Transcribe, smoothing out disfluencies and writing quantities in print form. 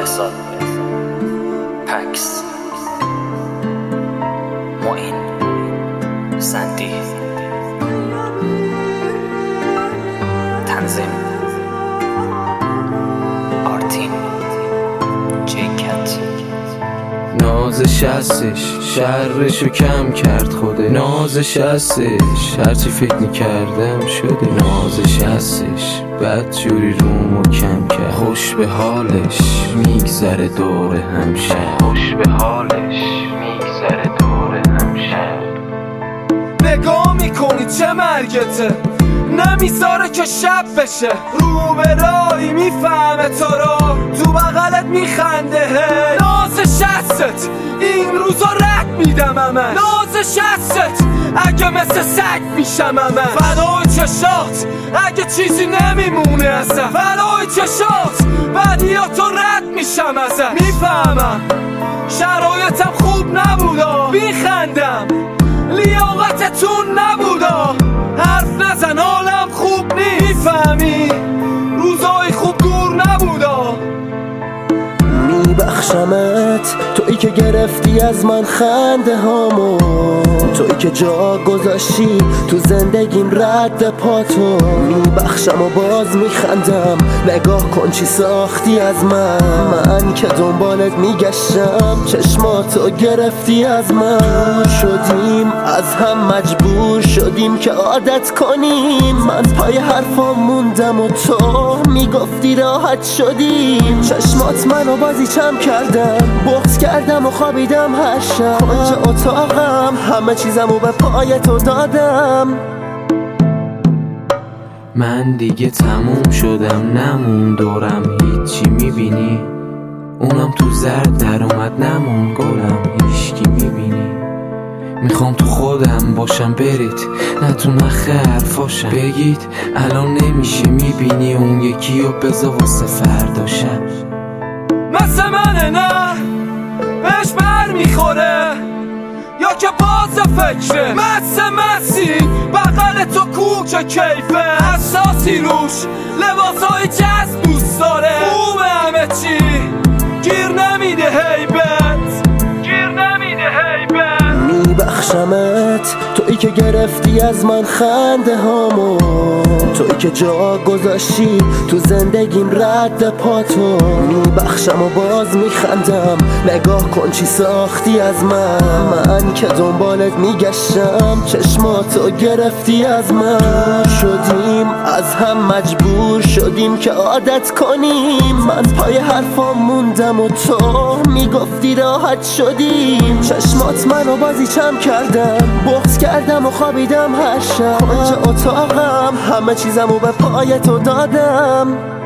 بهزاد، پکس، معین، سندی، تنظیم آرتین، جیکت. نازش هستش شرشو کم کرد خوده، نازش هستش هرچی فکر میکردم شده، نازش هستش بد جوری رومو کم کرد، خوش به حالش میگذره دور همشه، خوش به حالش میگذره دور همشه. نگاه میکنی چه مرگته، نمیذاره که شب بشه، رو به رایی میفهمه تو رو، تو بغلت میخنده. نازش هستت این روزا رد میدم همه، نازش هستت اگه مثل سگ میشم همه، فدای چشات اگه چیزی نمیمونه ازم، فدای چشات بدیاتو رد میشم ازم. میفهمم شرایطم خوب نبودا، میخندم لیاقتتون نبودا، حرف نزن حالم خوب نیست، میفهمی روزای خوب دور نبودا. میبخشمت تویی که گرفتی از من خنده هامو، تویی که جا گذاشتی تو زندگیم رد پاتو، میبخشم و باز میخندم، نگاه کن چی ساختی از من که دنبالت میگشتم، چشماتو گرفتی از من، شدیم از هم مجبور شدیم که عادت کنیم، من پای حرفام موندم و تو میگفتی راحت شدیم، چشمات منو بازی چم کردم، بغض کردم و خوابیدم هر شب، کنج اتاقم همه چیزمو به پای تو دادم. من دیگه تموم شدم، نمون دورم هیچی، میبینی اونم تو زرد در اومد، نمون گلم هیچکی، میبینی میخوام تو خودم باشم، برید نه تو نخ حرفاشم، بگید الان نمیشه، میبینی اون یکی رو بذار واسه فردا شب. مثل منه نه بهش بر میخوره، یا که باز فکره، مثل مسی بغل تو کوچه کیفه، حساسی روش لباسای جذب دوست داره، خوبه همه چی گیر نمیده هیبت، گیر نمیده هیبت. میبخشمت تویی که گرفتی از من خنده هامو، تویی که جا گذاشتی تو زندگیم رد پاتو، میبخشم و باز میخندم، نگاه کن چی ساختی از من که دنبالت میگشتم، چشماتو گرفتی از من، شدیم از هم مجبور شدیم که عادت کنیم، من پای حرفام موندم و تو میگفتی راحت شدیم، چشمات منو بازی چم کردم، بغض کردم و خوابیدم هر شب، کنج اتاقم همه چیزمو به پای تو دادم.